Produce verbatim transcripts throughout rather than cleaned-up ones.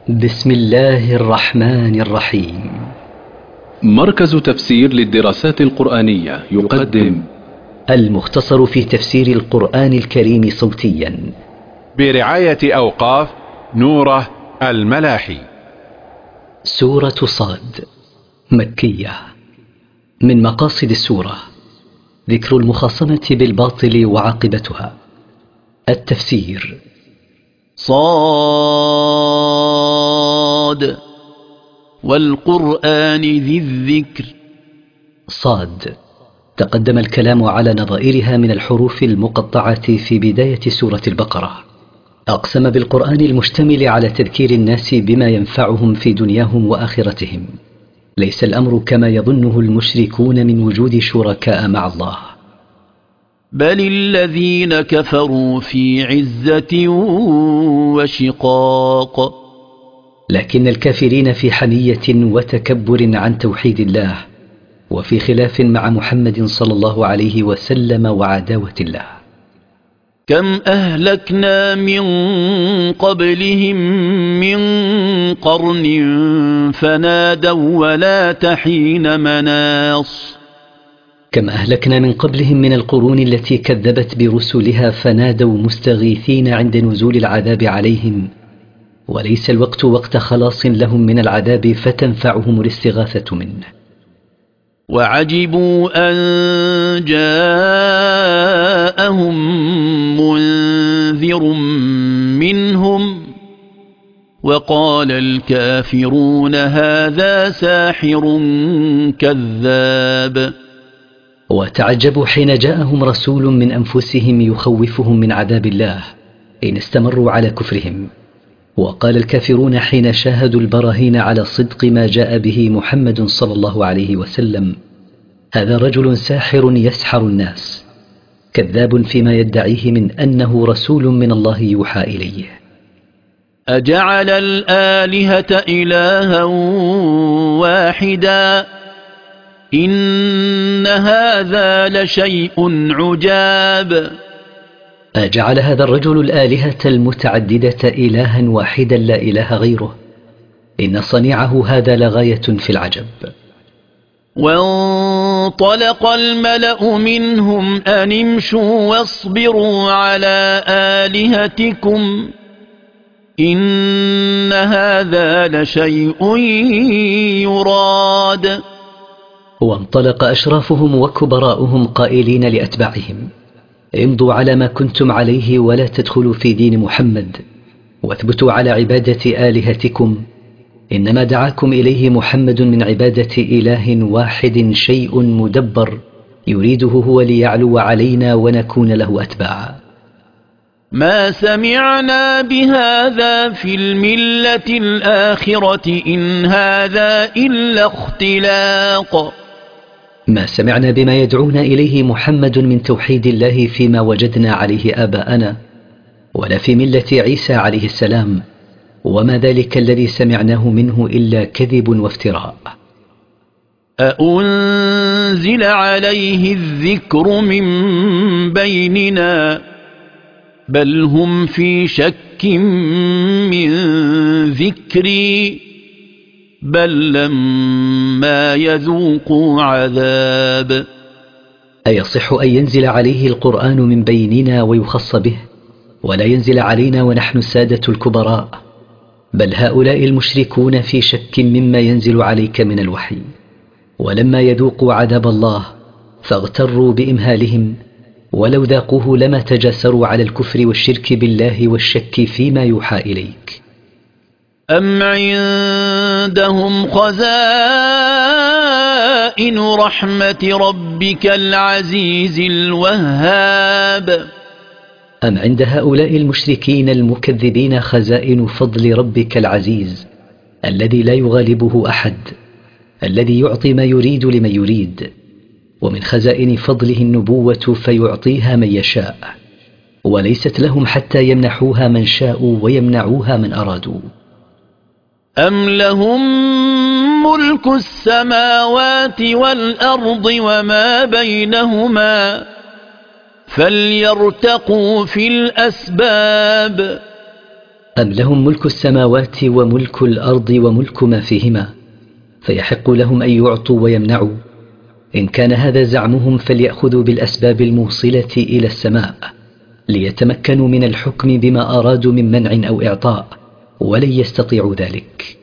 بسم الله الرحمن الرحيم. مركز تفسير للدراسات القرآنية يقدم المختصر في تفسير القرآن الكريم صوتيا برعاية أوقاف نوره الملاحي. سورة صاد مكية. من مقاصد السورة ذكر المخاصمة بالباطل وعاقبتها. التفسير: صاد والقرآن ذي الذكر. صاد تقدم الكلام على نظائرها من الحروف المقطعة في بداية سورة البقرة. أقسم بالقرآن المشتمل على تذكير الناس بما ينفعهم في دنياهم وآخرتهم. ليس الأمر كما يظنه المشركون من وجود شركاء مع الله، بل الذين كفروا في عزة وشقاق. لكن الكافرين في حمية وتكبر عن توحيد الله، وفي خلاف مع محمد صلى الله عليه وسلم وعداوة الله. كم أهلكنا من قبلهم من قرن فنادوا ولا تحين مناص. كم أهلكنا من قبلهم من القرون التي كذبت برسلها فنادوا مستغيثين عند نزول العذاب عليهم، وليس الوقت وقت خلاص لهم من العذاب فتنفعهم الاستغاثة منه. وعجبوا أن جاءهم منذر منهم وقال الكافرون هذا ساحر كذاب. وتعجبوا حين جاءهم رسول من أنفسهم يخوفهم من عذاب الله إن استمروا على كفرهم. وقال الكافرون حين شاهدوا البراهين على صدق ما جاء به محمد صلى الله عليه وسلم: هذا رجل ساحر يسحر الناس، كذاب فيما يدعيه من أنه رسول من الله يوحى إليه. أجعل الآلهة إلها واحدا إن هذا لشيء عجاب. أجعل هذا الرجل الآلهة المتعددة إلها واحدا لا إله غيره، إن صنيعه هذا لغاية في العجب. وانطلق الملأ منهم أن امشوا واصبروا على آلهتكم إن هذا لشيء يراد. وانطلق أشرافهم وكبراؤهم قائلين لأتباعهم: امضوا على ما كنتم عليه ولا تدخلوا في دين محمد، واثبتوا على عبادة آلهتكم، إنما دعاكم إليه محمد من عبادة إله واحد شيء مدبر يريده هو ليعلو علينا ونكون له أتباعا. ما سمعنا بهذا في الملة الآخرة إن هذا إلا اختلاق. ما سمعنا بما يدعونا إليه محمد من توحيد الله فيما وجدنا عليه آباءنا، ولا في ملة عيسى عليه السلام، وما ذلك الذي سمعناه منه إلا كذب وافتراء. أأنزل عليه الذكر من بيننا بل هم في شك من ذكري بل لما يذوقوا عذاب. أيصح أن ينزل عليه القرآن من بيننا ويخص به، ولا ينزل علينا ونحن السادة الكبراء؟ بل هؤلاء المشركون في شك مما ينزل عليك من الوحي، ولما يذوقوا عذاب الله فاغتروا بإمهالهم، ولو ذاقوه لما تجاسروا على الكفر والشرك بالله والشك فيما يوحى إليك. أم عندهم خزائن رحمة ربك العزيز الوهاب. أم عند هؤلاء المشركين المكذبين خزائن فضل ربك العزيز الذي لا يغالبه أحد، الذي يعطي ما يريد لمن يريد، ومن خزائن فضله النبوة فيعطيها من يشاء، وليست لهم حتى يمنحوها من شاءوا ويمنعوها من أرادوا. أم لهم ملك السماوات والأرض وما بينهما فليرتقوا في الأسباب. أم لهم ملك السماوات وملك الأرض وملك ما فيهما فيحق لهم أن يعطوا ويمنعوا؟ إن كان هذا زعمهم فليأخذوا بالأسباب الموصلة إلى السماء ليتمكنوا من الحكم بما أرادوا من منع أو إعطاء، ولن يستطيعوا ذلك.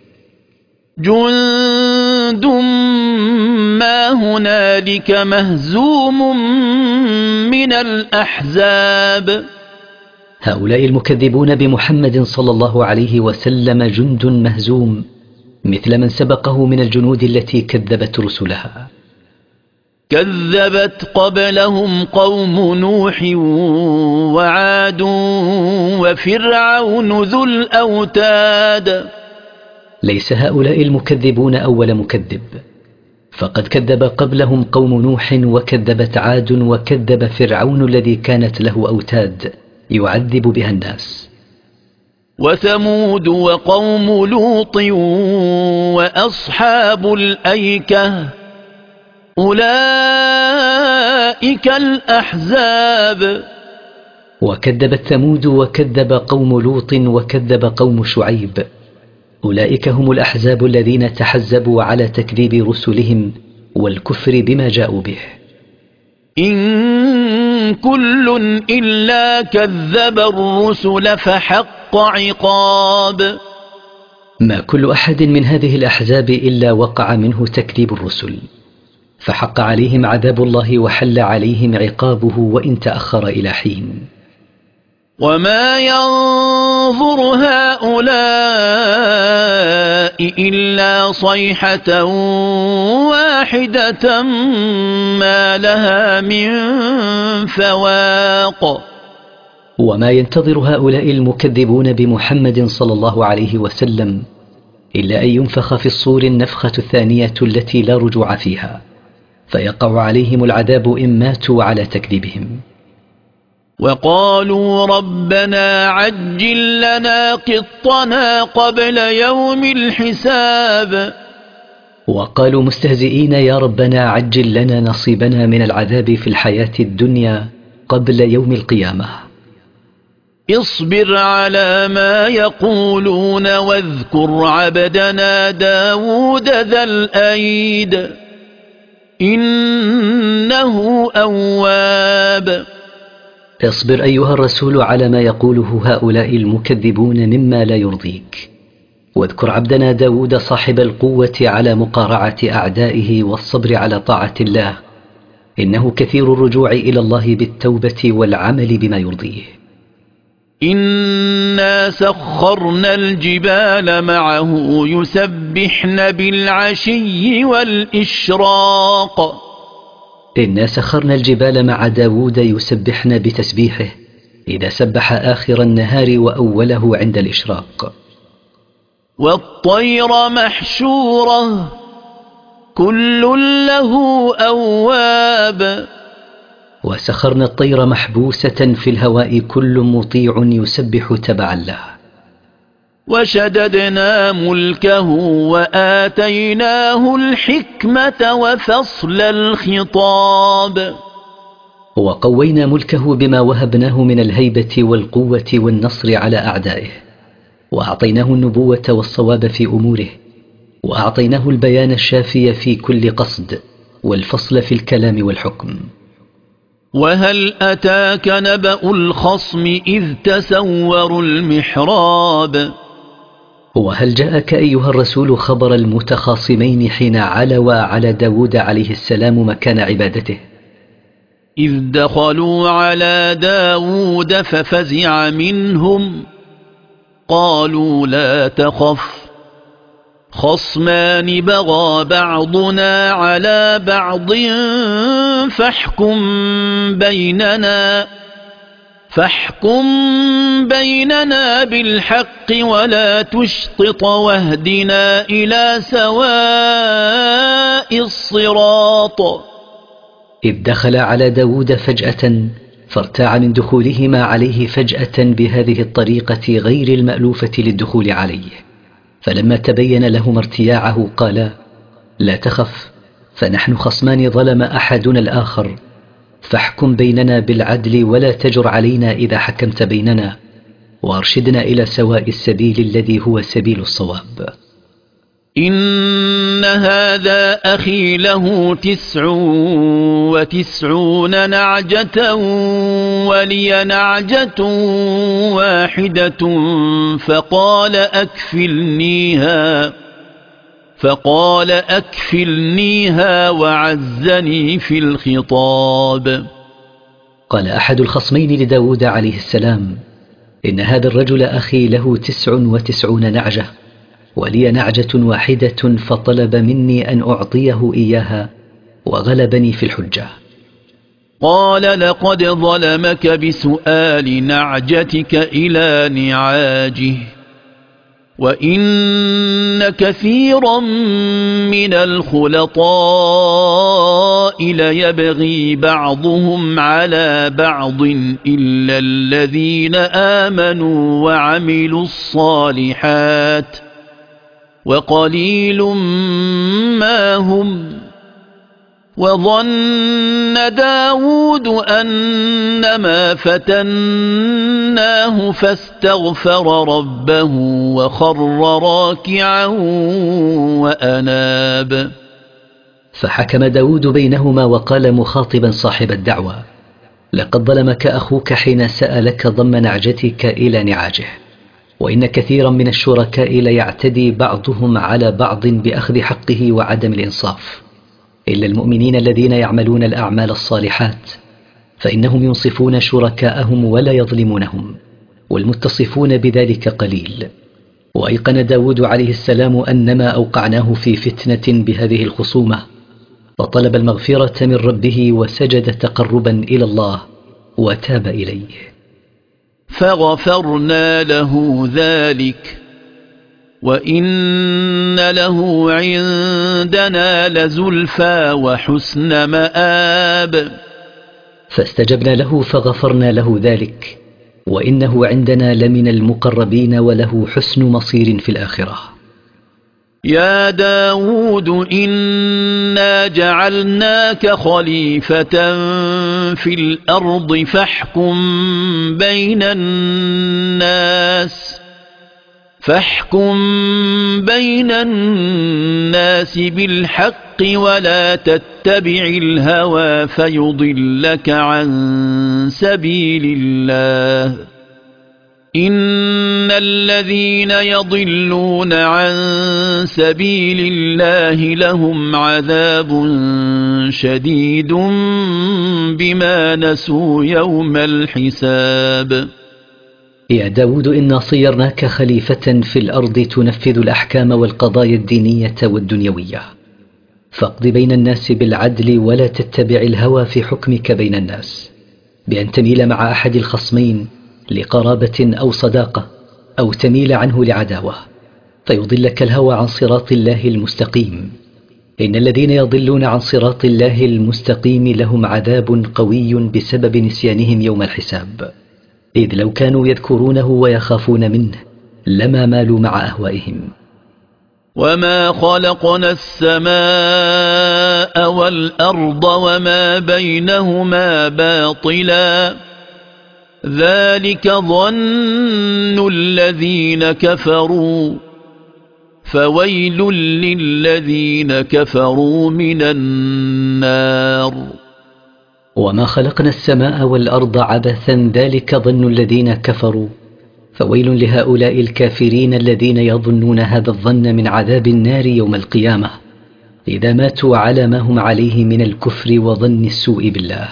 جند ما هنالك مهزوم من الأحزاب. هؤلاء المكذبون بمحمد صلى الله عليه وسلم جند مهزوم مثل من سبقه من الجنود التي كذبت رسلها. كذبت قبلهم قوم نوح وعاد وفرعون ذو الأوتاد. ليس هؤلاء المكذبون أول مكذب، فقد كذب قبلهم قوم نوح وكذبت عاد وكذب فرعون الذي كانت له أوتاد يعذب بها الناس. وثمود وقوم لوط وأصحاب الأيكة أولئك الأحزاب. وكذبت ثمود وكذب قوم لوط وكذب قوم شعيب، أولئك هم الأحزاب الذين تحزبوا على تكذيب رسلهم والكفر بما جاءوا به. إن كل إلا كذب الرسل فحق عقاب. ما كل أحد من هذه الأحزاب إلا وقع منه تكذيب الرسل، فحق عليهم عذاب الله وحل عليهم عقابه وإن تأخر إلى حين. وما ينظر هؤلاء إلا صيحة واحدة ما لها من فواق. وما ينتظر هؤلاء المكذبون بمحمد صلى الله عليه وسلم إلا أن ينفخ في الصور النفخة الثانية التي لا رجوع فيها، فيقع عليهم العذاب إن ماتوا على تكذيبهم. وقالوا ربنا عجل لنا قطنا قبل يوم الحساب. وقالوا مستهزئين يا ربنا عجل لنا نصيبنا من العذاب في الحياة الدنيا قبل يوم القيامة. اصبر على ما يقولون واذكر عبدنا داود ذا الأيد إنه أواب. اصبر أيها الرسول على ما يقوله هؤلاء المكذبون مما لا يرضيك، واذكر عبدنا داود صاحب القوة على مقارعة أعدائه والصبر على طاعة الله، إنه كثير الرجوع إلى الله بالتوبة والعمل بما يرضيه. إنا سخرنا الجبال معه يسبحن بالعشي والإشراق. إنا سخرنا الجبال مع داود يسبحن بتسبيحه إذا سبح آخر النهار وأوله عند الإشراق. والطير محشورة كل له أواب. وسخرنا الطير محبوسة في الهواء كل مطيع يسبح تبعا له. وشددنا ملكه وآتيناه الحكمة وفصل الخطاب. وقوينا ملكه بما وهبناه من الهيبة والقوة والنصر على أعدائه، وأعطيناه النبوة والصواب في أموره، وأعطيناه البيان الشافي في كل قصد والفصل في الكلام والحكم. وهل أتاك نبأ الخصم إذ تسوروا المحراب. وهل جاءك أيها الرسول خبر المتخاصمين حين علوا على داود عليه السلام مكان عبادته؟ إذ دخلوا على داود ففزع منهم قالوا لا تخف خصمان بغى بعضنا على بعض فاحكم بيننا فاحكم بيننا بالحق ولا تشطط واهدنا إلى سواء الصراط. إذ دخل على داود فجأة فارتاع من دخولهما عليه فجأة بهذه الطريقة غير المألوفة للدخول عليه، فلما تبين لهما ارتياعه قالا لا تخف فنحن خصمان ظلم أحدنا الآخر، فاحكم بيننا بالعدل ولا تجر علينا إذا حكمت بيننا، وارشدنا إلى سواء السبيل الذي هو سبيل الصواب. إن هذا أخي له تسع وتسعون نعجة ولي نعجة واحدة فقال أكفلنيها فقال أكفلنيها وعزني في الخطاب. قال أحد الخصمين لداود عليه السلام: إن هذا الرجل أخي له تسع وتسعون نعجة ولي نعجة واحدة فطلب مني أن أعطيه إياها وغلبني في الحجة. قال لقد ظلمك بسؤال نعجتك إلى نعاجه وإن كثيرا من الخلطاء ليبغي بعضهم على بعض إلا الذين آمنوا وعملوا الصالحات وقليل ما هم. وظن داود أنما فتناه فاستغفر ربه وخر راكعا وأناب. فحكم داود بينهما وقال مخاطبا صاحب الدعوة: لقد ظلمك أخوك حين سألك ضم نعجتك إلى نعاجه، وإن كثيرا من الشركاء ليعتدي بعضهم على بعض بأخذ حقه وعدم الإنصاف، إلا المؤمنين الذين يعملون الأعمال الصالحات فإنهم ينصفون شركاءهم ولا يظلمونهم، والمتصفون بذلك قليل. وأيقن داود عليه السلام أنما أوقعناه في فتنة بهذه الخصومة، فطلب المغفرة من ربه وسجد تقربا إلى الله وتاب إليه، فغفرنا له ذلك وإن له عندنا لزلفى وحسن مآب. فاستجبنا له فغفرنا له ذلك، وإنه عندنا لمن المقربين وله حسن مصير في الآخرة. يا داود إنا جعلناك خليفة في الأرض فاحكم بين الناس فاحكم بين الناس بالحق ولا تتبع الهوى فيضلك عن سبيل الله. إن الذين يضلون عن سبيل الله لهم عذاب شديد بما نسوا يوم الحساب. يا داود إنا صيرناك خليفة في الأرض تنفذ الأحكام والقضايا الدينية والدنيوية، فاقض بين الناس بالعدل ولا تتبع الهوى في حكمك بين الناس، بأن تميل مع أحد الخصمين لقرابة أو صداقة أو تميل عنه لعداوة فيضلك الهوى عن صراط الله المستقيم. إن الذين يضلون عن صراط الله المستقيم لهم عذاب قوي بسبب نسيانهم يوم الحساب، إذ لو كانوا يذكرونه ويخافون منه لما مالوا مع أهوائهم. وما خلقنا السماء والأرض وما بينهما باطلا ذلك ظن الذين كفروا فويل للذين كفروا من النار. وما خلقنا السماء والأرض عبثا ذلك ظن الذين كفروا فويل لهؤلاء الكافرين الذين يظنون هذا الظن من عذاب النار يوم القيامة إذا ماتوا على ما هم عليه من الكفر وظن السوء بالله.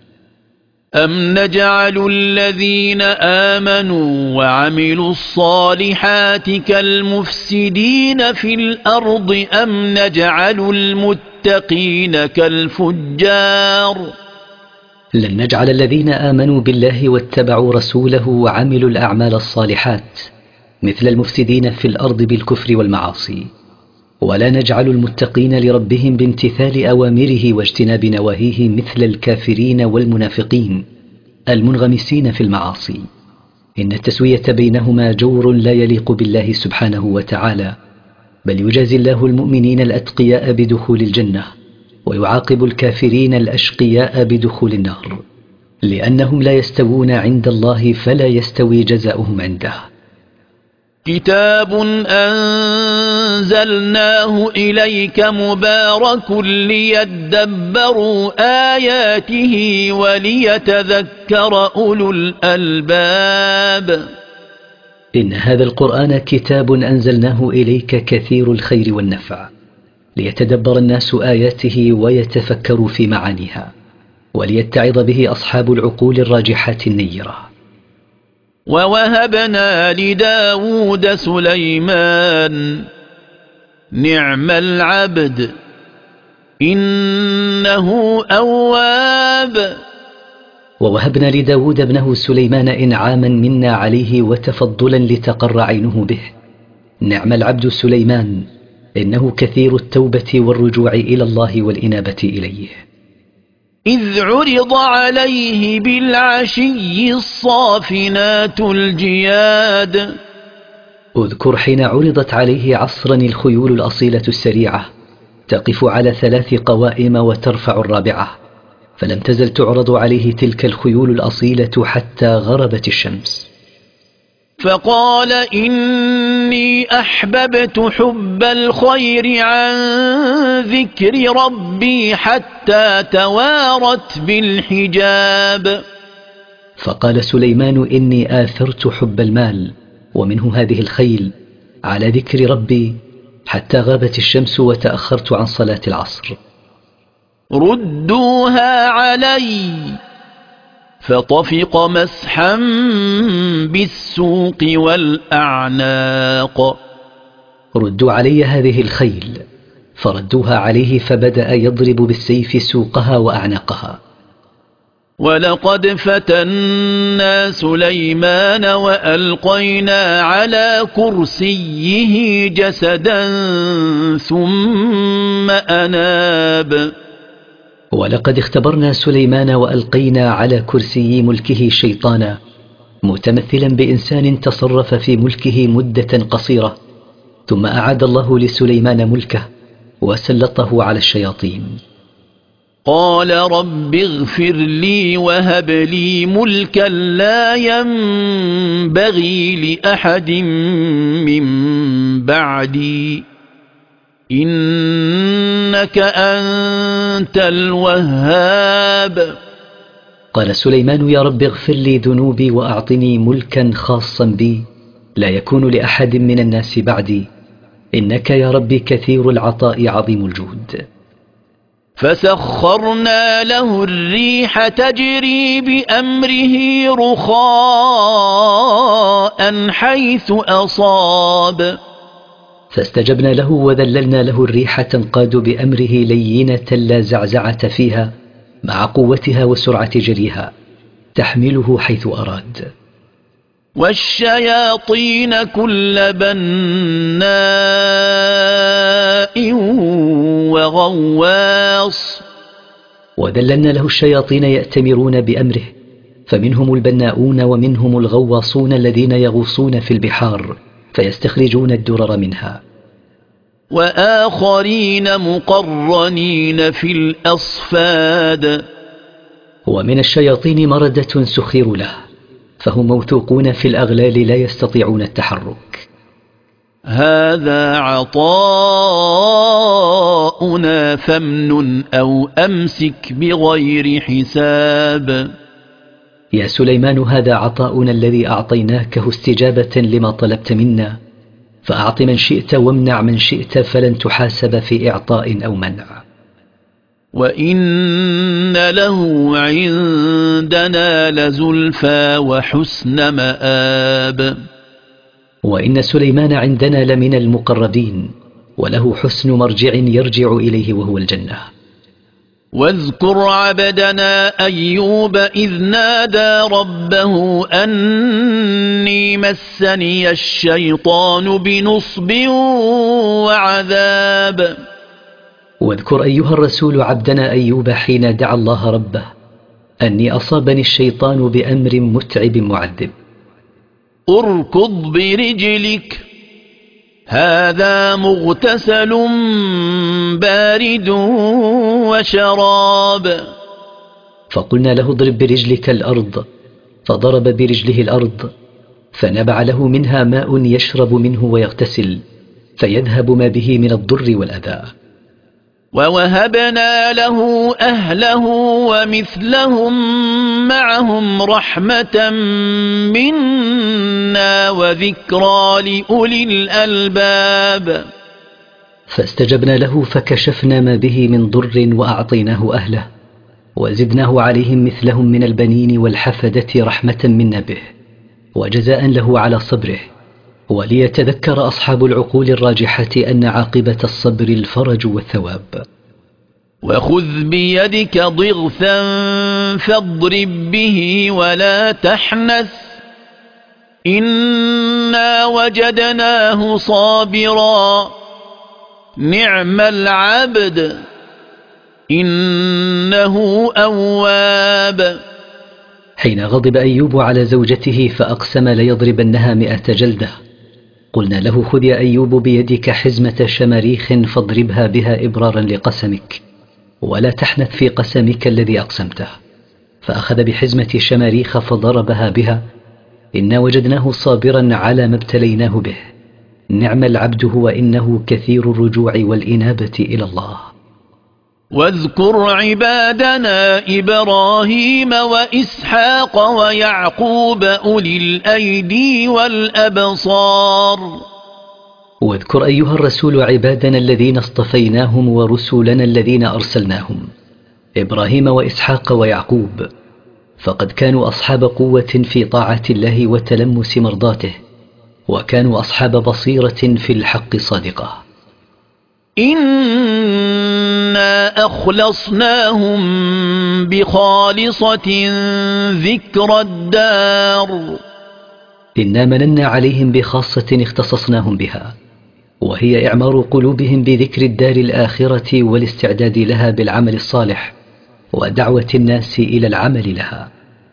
أم نجعل الذين آمنوا وعملوا الصالحات كالمفسدين في الأرض أم نجعل المتقين كالفجار. لن نجعل الذين آمنوا بالله واتبعوا رسوله وعملوا الأعمال الصالحات مثل المفسدين في الأرض بالكفر والمعاصي، ولا نجعل المتقين لربهم بامتثال أوامره واجتناب نواهيه مثل الكافرين والمنافقين المنغمسين في المعاصي. إن التسوية بينهما جور لا يليق بالله سبحانه وتعالى، بل يجازي الله المؤمنين الأتقياء بدخول الجنة ويعاقب الكافرين الأشقياء بدخول النار. لأنهم لا يستوون عند الله فلا يستوي جزاؤهم عنده. كتاب أنزلناه إليك مبارك ليدبروا آياته وليتذكر أولو الألباب. إن هذا القرآن كتاب أنزلناه إليك كثير الخير والنفع ليتدبر الناس آياته ويتفكروا في معانيها وليتعظ به أصحاب العقول الراجحة النيرة. ووهبنا لداود سليمان نعم العبد إنه أواب. ووهبنا لداود ابنه سليمان إنعاما منا عليه وتفضلا لتقر عينه به. نعم العبد سليمان إنه كثير التوبة والرجوع إلى الله والإنابة إليه. إذ عرض عليه بالعشي الصافنات الجياد. اذكر حين عرضت عليه عصرا الخيول الأصيلة السريعة تقف على ثلاث قوائم وترفع الرابعة، فلم تزل تعرض عليه تلك الخيول الأصيلة حتى غربت الشمس. فقال إني أحببت حب الخير عن ذكر ربي حتى توارت بالحجاب. فقال سليمان إني آثرت حب المال ومنه هذه الخيل على ذكر ربي حتى غابت الشمس وتأخرت عن صلاة العصر. ردوها علي فطفق مسحا بالسوق والأعناق. ردوا علي هذه الخيل، فردوها عليه فبدأ يضرب بالسيف سوقها وأعناقها. ولقد فتنا سليمان وألقينا على كرسيه جسدا ثم أناب. ولقد اختبرنا سليمان وألقينا على كرسي ملكه شيطانا متمثلا بإنسان تصرف في ملكه مدة قصيرة، ثم أعاد الله لسليمان ملكه وسلطه على الشياطين. قال رب اغفر لي وهب لي ملكا لا ينبغي لأحد من بعدي إنك أنت الوهاب. قال سليمان يا رب اغفر لي ذنوبي وأعطني ملكا خاصا بي لا يكون لأحد من الناس بعدي، إنك يا ربي كثير العطاء عظيم الجود. فسخرنا له الريح تجري بأمره رخاء حيث أصاب. فاستجبنا له وذللنا له الريح تنقاد بأمره لينة لا زعزعة فيها مع قوتها وسرعة جريها تحمله حيث أراد. والشياطين كل بناء وغواص. وذللنا له الشياطين يأتمرون بأمره، فمنهم البناؤون ومنهم الغواصون الذين يغوصون في البحار فيستخرجون الدرر منها. وآخرين مقرنين في الأصفاد. ومن الشياطين مردة سخر له، فهم موثوقون في الأغلال لا يستطيعون التحرك. هذا عطاؤنا فامنن أو أمسك بغير حساب. يا سليمان هذا عطاؤنا الذي أعطيناكه استجابة لما طلبت منا، فأعط من شئت وامنع من شئت فلن تحاسب في إعطاء أو منع. وإن له عندنا لزلفى وحسن مآب. وإن سليمان عندنا لمن المقربين وله حسن مرجع يرجع إليه وهو الجنة. واذكر عبدنا أيوب إذ نادى ربه أني مسني الشيطان بنصب وعذاب. واذكر أيها الرسول عبدنا أيوب حين دعا الله ربه أني أصابني الشيطان بأمر متعب معذب. اركض برجلك هذا مغتسل بارد وشراب. فقلنا له اضرب برجلك الأرض، فضرب برجله الأرض، فنبع له منها ماء يشرب منه ويغتسل، فيذهب ما به من الضر والأذى. ووهبنا له أهله ومثلهم معهم رحمة منا وذكرى لأولي الألباب. فاستجبنا له فكشفنا ما به من ضر وأعطيناه أهله، وزدناه عليهم مثلهم من البنين والحفدة رحمة منا به، وجزاء له على صبره، وليتذكر أصحاب العقول الراجحة أن عاقبة الصبر الفرج والثواب. وخذ بيدك ضغثا فاضرب به ولا تحنث إنا وجدناه صابرا نعم العبد إنه أواب. حين غضب أيوب على زوجته فأقسم ليضربنها مئة جلدة، قلنا له خذ يا أيوب بيدك حزمة شماريخ فاضربها بها إبرارا لقسمك، ولا تحنث في قسمك الذي أقسمته. فأخذ بحزمة شماريخ فضربها بها. إنا وجدناه صابرا على ما ابتليناه به، نعم العبد هو إنه كثير الرجوع والإنابة إلى الله. واذكر عبادنا إبراهيم وإسحاق ويعقوب أولي الأيدي والأبصار. واذكر أيها الرسول عبادنا الذين اصطفيناهم ورسلنا الذين أرسلناهم، إبراهيم وإسحاق ويعقوب، فقد كانوا أصحاب قوة في طاعة الله وتلمس مرضاته، وكانوا أصحاب بصيرة في الحق صادقة. إنا أخلصناهم بخالصة ذكر الدار. إنا مننا عليهم بخاصة اختصصناهم بها، وهي إعمار قلوبهم بذكر الدار الآخرة والاستعداد لها بالعمل الصالح ودعوة الناس إلى العمل لها.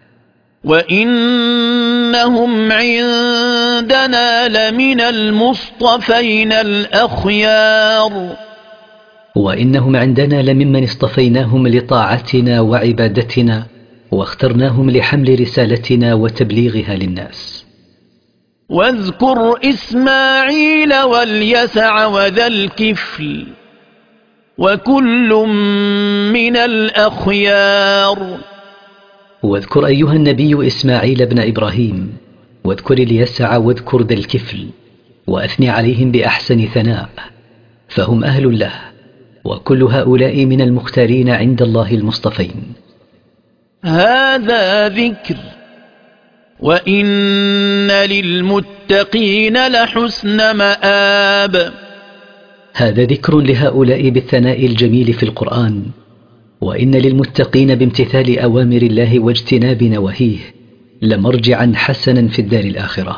وإنهم عندنا لمن المصطفين الأخيار. وإنهم عندنا لممن اصطفيناهم لطاعتنا وعبادتنا، واخترناهم لحمل رسالتنا وتبليغها للناس. واذكر إسماعيل واليسع وذا الكفل وكل من الأخيار. واذكر أيها النبي إسماعيل بن إبراهيم، واذكر اليسع واذكر ذا الكفل، وأثني عليهم بأحسن ثناء، فهم أهل له، وكل هؤلاء من المختارين عند الله المصطفين. هذا ذكر وإن للمتقين لحسن مآب. هذا ذكر لهؤلاء بالثناء الجميل في القرآن، وإن للمتقين بامتثال أوامر الله واجتناب نواهيه لمرجعا حسنا في الدار الآخرة.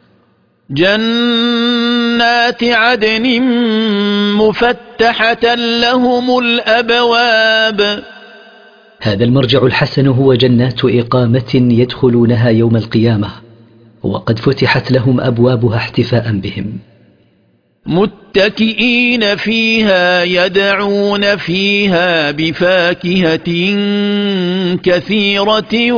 جنات عدن مفتحة لهم الأبواب. هذا المرجع الحسن هو جنات إقامة يدخلونها يوم القيامة، وقد فتحت لهم أبوابها احتفاء بهم. متكئين فيها يدعون فيها بفاكهة كثيرة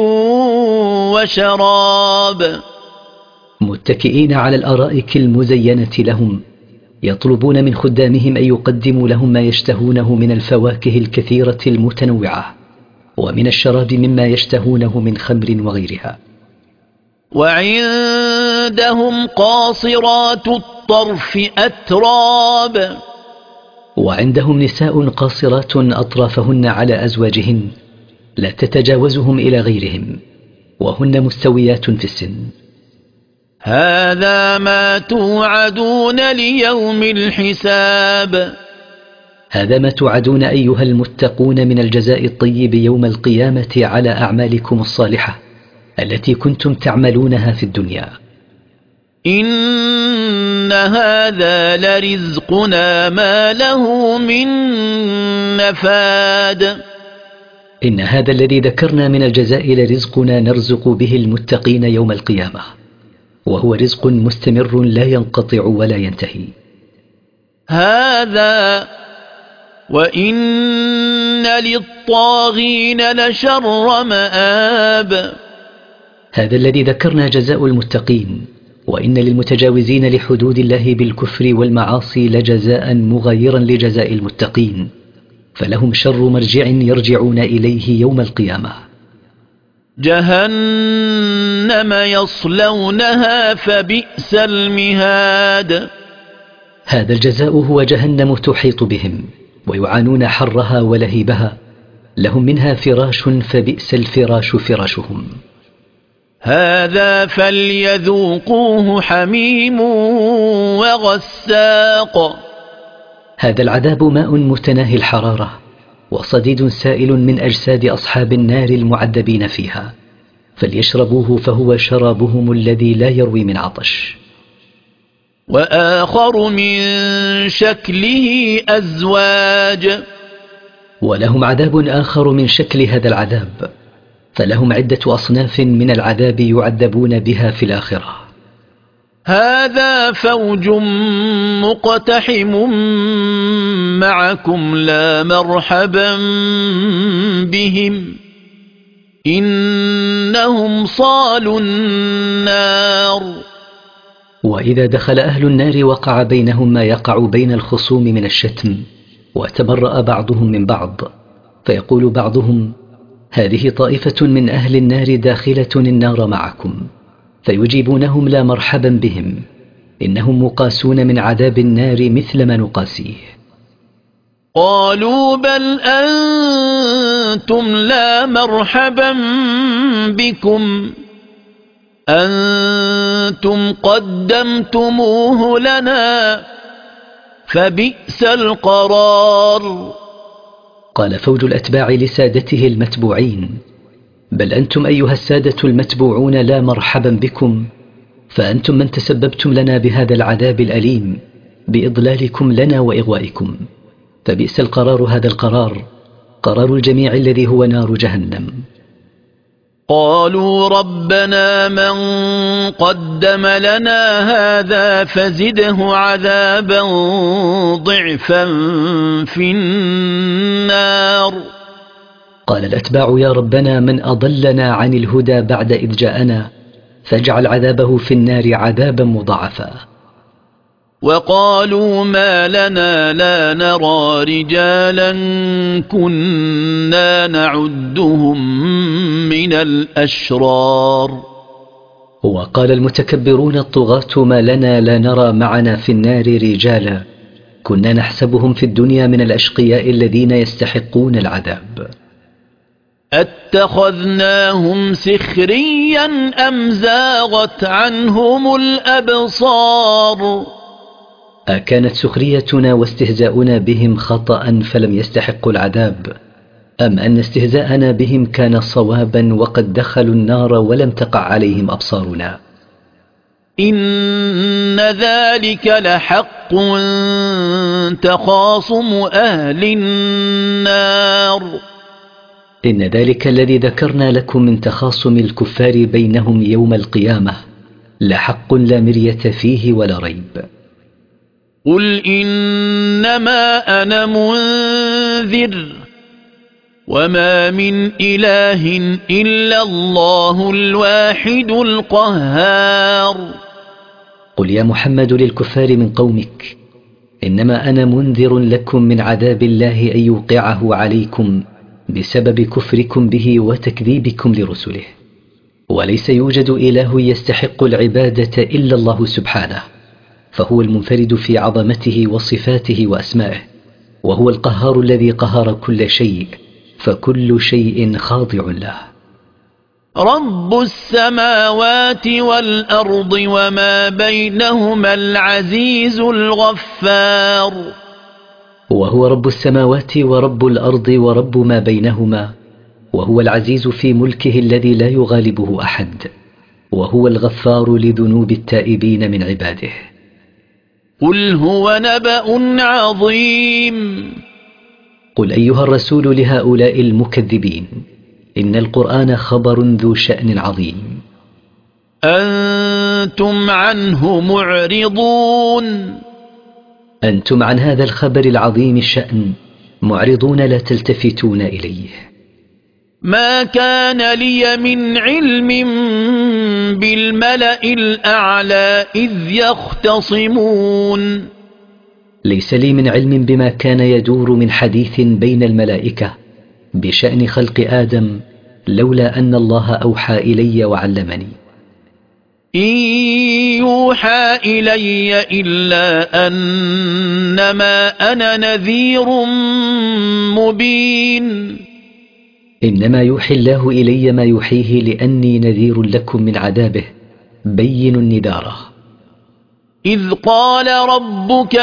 وشراب. متكئين على الأرائك المزينة لهم، يطلبون من خدامهم أن يقدموا لهم ما يشتهونه من الفواكه الكثيرة المتنوعة، ومن الشراب مما يشتهونه من خمر وغيرها. وعندهم قاصرات الطرف أتراب. وعندهم نساء قاصرات أطرافهن على أزواجهن لا تتجاوزهم إلى غيرهم، وهن مستويات في السن. هذا ما توعدون ليوم الحساب. هذا ما توعدون أيها المتقون من الجزاء الطيب يوم القيامة على أعمالكم الصالحة التي كنتم تعملونها في الدنيا. إن هذا لرزقنا ما له من نفاد. إن هذا الذي ذكرنا من الجزاء لرزقنا نرزق به المتقين يوم القيامة، وهو رزق مستمر لا ينقطع ولا ينتهي. هذا وإن للطاغين لشر مآب. هذا الذي ذكرنا جزاء المتقين، وإن للمتجاوزين لحدود الله بالكفر والمعاصي لجزاء مغايرا لجزاء المتقين، فلهم شر مرجع يرجعون إليه يوم القيامة. جهنم يصلونها فبئس المهاد. هذا الجزاء هو جهنم تحيط بهم ويعانون حرها ولهيبها، لهم منها فراش فبئس الفراش فراشهم. هذا فليذوقوه حميم وغساق. هذا العذاب ماء متناهي الحرارة وصديد سائل من أجساد أصحاب النار المعذبين فيها، فليشربوه فهو شرابهم الذي لا يروي من عطش. وآخر من شكله أزواج. ولهم عذاب آخر من شكل هذا العذاب، فلهم عدة أصناف من العذاب يعذبون بها في الآخرة. هذا فوج مقتحم معكم لا مرحبا بهم إنهم صالوا النار. وإذا دخل أهل النار وقع بينهم ما يقع بين الخصوم من الشتم، وتبرأ بعضهم من بعض، فيقول بعضهم: هذه طائفة من أهل النار داخلة النار معكم، فيجيبونهم: لا مرحبا بهم، إنهم مقاسون من عذاب النار مثل ما نقاسيه. قالوا: بل أنتم لا مرحبا بكم أنتم قدمتموه لنا فبئس القرار. قال فوج الأتباع لسادته المتبوعين: بل أنتم أيها السادة المتبوعون لا مرحبا بكم، فأنتم من تسببتم لنا بهذا العذاب الأليم بإضلالكم لنا وإغوائكم، فبئس القرار هذا القرار، قرار الجميع الذي هو نار جهنم. قالوا: ربنا من قدم لنا هذا فزده عذابا ضعفا في النار. قال الأتباع: يا ربنا من أضلنا عن الهدى بعد إذ جاءنا فاجعل عذابه في النار عذابا مضاعفا. وقالوا: ما لنا لا نرى رجالا كنا نعدهم من الأشرار. وقال المتكبرون الطغاة: ما لنا لا نرى معنا في النار رجالا كنا نحسبهم في الدنيا من الأشقياء الذين يستحقون العذاب. أتخذناهم سخريا أم زاغت عنهم الأبصار. أكانت سخريتنا واستهزاؤنا بهم خطأ فلم يستحقوا العذاب، أم أن استهزاءنا بهم كان صوابا وقد دخلوا النار ولم تقع عليهم أبصارنا؟ إن ذلك لحق تخاصم أهل النار. إن ذلك الذي ذكرنا لكم من تخاصم الكفار بينهم يوم القيامة لحق لا مرية فيه ولا ريب. قل إنما أنا منذر وما من إله إلا الله الواحد القهار. قل يا محمد للكفار من قومك: إنما أنا منذر لكم من عذاب الله أن يوقعه عليكم بسبب كفركم به وتكذيبكم لرسله، وليس يوجد إله يستحق العبادة إلا الله سبحانه، فهو المنفرد في عظمته وصفاته وأسمائه، وهو القهار الذي قهر كل شيء، فكل شيء خاضع له. رب السماوات والأرض وما بينهما العزيز الغفار. وهو رب السماوات ورب الأرض ورب ما بينهما، وهو العزيز في ملكه الذي لا يغالبه أحد، وهو الغفار لذنوب التائبين من عباده. قل هو نبأ عظيم. قل أيها الرسول لهؤلاء المكذبين: إن القرآن خبر ذو شأن عظيم. أنتم عنه معرضون. أنتم عن هذا الخبر العظيم الشأن معرضون لا تلتفتون إليه. ما كان لي من علم بالملأ الأعلى إذ يختصمون. ليس لي من علم بما كان يدور من حديث بين الملائكة بشأن خلق آدم لولا أن الله أوحى إلي وعلمني. إن يوحى إلي إلا أنما أنا نذير مبين. إنما يوحي الله إلي ما يوحيه لأني نذير لكم من عذابه بين النذارة. إذ قال ربك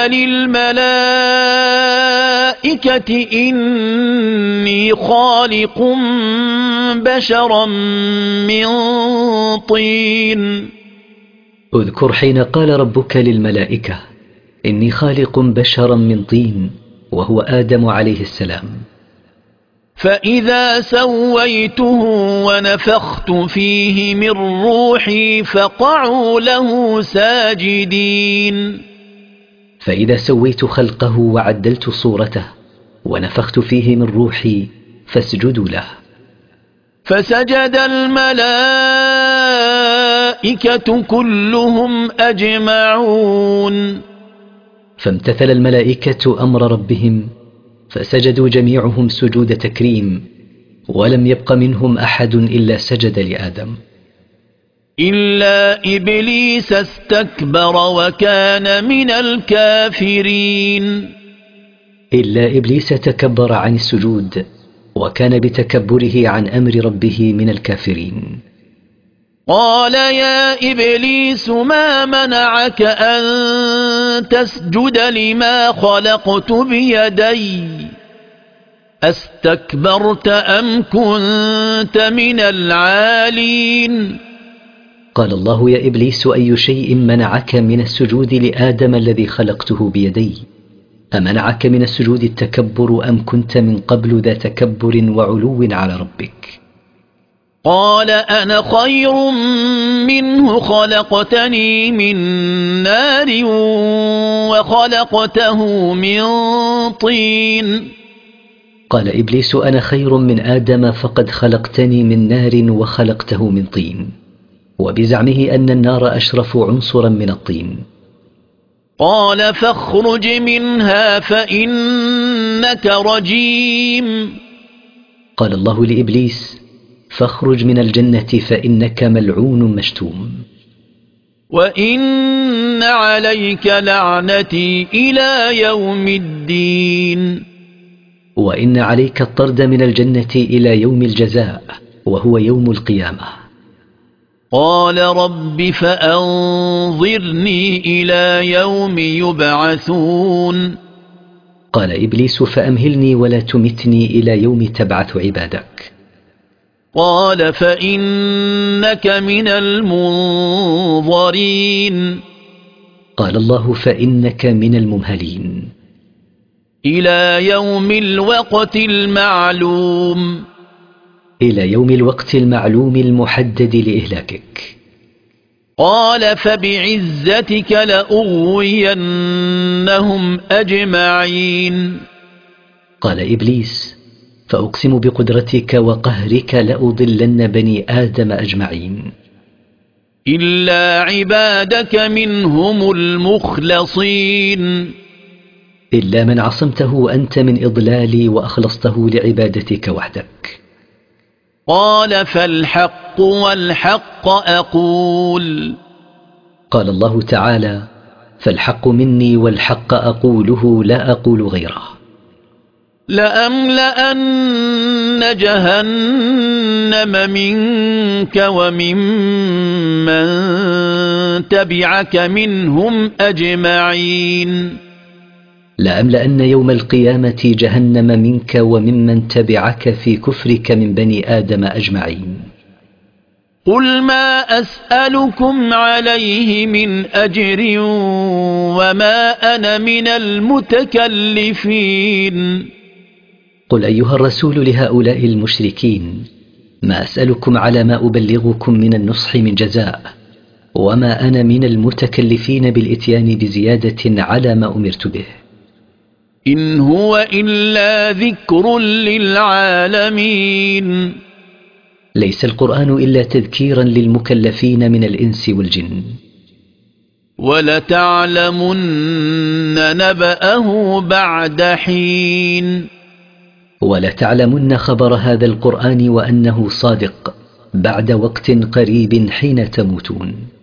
للملائكة إني خالق بشرا من طين. اذكر حين قال ربك للملائكة إني خالق بشرا من طين، وهو آدم عليه السلام. فإذا سويته ونفخت فيه من روحي فقعوا له ساجدين. فإذا سويت خلقه وعدلت صورته ونفخت فيه من روحي فاسجدوا له. فسجد الملائكة كلهم أجمعون. فامتثل الملائكة أمر ربهم فسجدوا جميعهم سجود تكريم، ولم يبق منهم أحد إلا سجد لآدم إلا إبليس استكبر وكان من الكافرين. إلا إبليس تكبر عن السجود وكان بتكبره عن أمر ربه من الكافرين. قال يا إبليس ما منعك أن تسجد لما خلقت بيدي أستكبرت أم كنت من العالين؟ قال الله يا إبليس أي شيء منعك من السجود لآدم الذي خلقته بيدي؟ أمنعك من السجود التكبر أم كنت من قبل ذا تكبر وعلو على ربك؟ قال أنا خير منه خلقتني من نار وخلقته من طين. قال إبليس أنا خير من آدم فقد خلقتني من نار وخلقته من طين، وبزعمه أن النار أشرف عنصرا من الطين. قال فاخرج منها فإنك رجيم. قال الله لإبليس فاخرج من الجنة فإنك ملعون مشتوم. وإن عليك لعنتي إلى يوم الدين. وإن عليك الطرد من الجنة إلى يوم الجزاء وهو يوم القيامة. قال رب فأنظرني إلى يوم يبعثون. قال إبليس فأمهلني ولا تمتني إلى يوم تبعث عبادك. قال فإنك من المنظرين. قال الله فإنك من الممهلين إلى يوم الوقت المعلوم. إلى يوم الوقت المعلوم المحدد لإهلاكك. قال فبعزتك لأغوينهم أجمعين. قال إبليس فأقسم بقدرتك وقهرك لأضلن بني آدم أجمعين إلا عبادك منهم المخلصين. إلا من عصمته أنت من إضلالي وأخلصته لعبادتك وحدك. قال فالحق والحق أقول. قال الله تعالى فالحق مني والحق أقوله لا أقول غيره. لأملأن جهنم منك وممن تبعك منهم أجمعين. لأملأن يوم القيامة جهنم منك وممن تبعك في كفرك من بني آدم أجمعين. قل ما أسألكم عليه من أجر وما أنا من المتكلفين. قل أيها الرسول لهؤلاء المشركين ما أسألكم على ما أبلغكم من النصح من جزاء، وما أنا من المتكلفين بالإتيان بزيادة على ما أمرت به. إن هو إلا ذكر للعالمين. ليس القرآن إلا تذكيرا للمكلفين من الإنس والجن. ولتعلمن نبأه بعد حين. ولتعلمن خبر هذا القرآن وأنه صادق بعد وقت قريب حين تموتون.